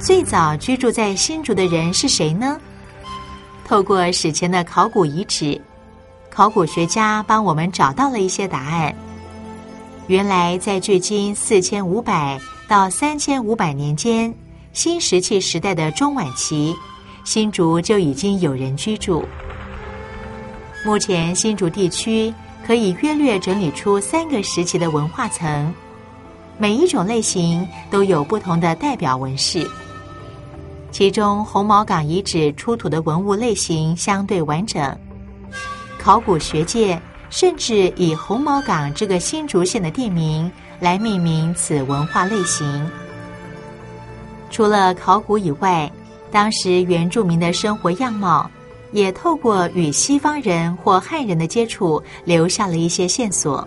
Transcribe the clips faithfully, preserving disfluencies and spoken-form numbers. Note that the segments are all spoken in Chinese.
最早居住在新竹的人是谁呢？透过史前的考古遗址，考古学家帮我们找到了一些答案。原来在距今四千五百到三千五百年间，新石器时代的中晚期，新竹就已经有人居住。目前新竹地区可以约略整理出三个时期的文化层，每一种类型都有不同的代表纹饰。其中红毛港遗址出土的文物类型相对完整，考古学界甚至以红毛港这个新竹县的地名来命名此文化类型。除了考古以外，当时原住民的生活样貌也透过与西方人或汉人的接触留下了一些线索。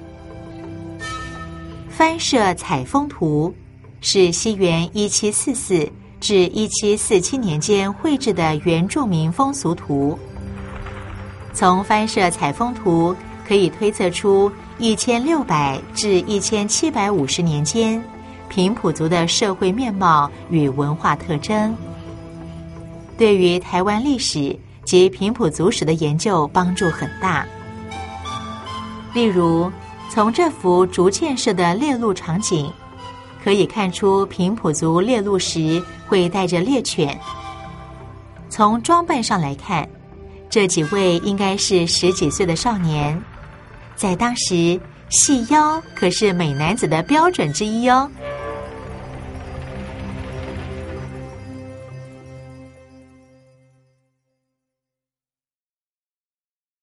翻摄采风图是西元一七四四至一七四七年间绘制的原住民风俗图。从翻摄采风图可以推测出一千六百至一千七百五十年间平埔族的社会面貌与文化特征，对于台湾历史及平埔族史的研究帮助很大。例如，从这幅竹建设的猎鹿场景可以看出平埔族猎鹿时会带着猎犬。从装扮上来看，这几位应该是十几岁的少年，在当时细腰可是美男子的标准之一哦。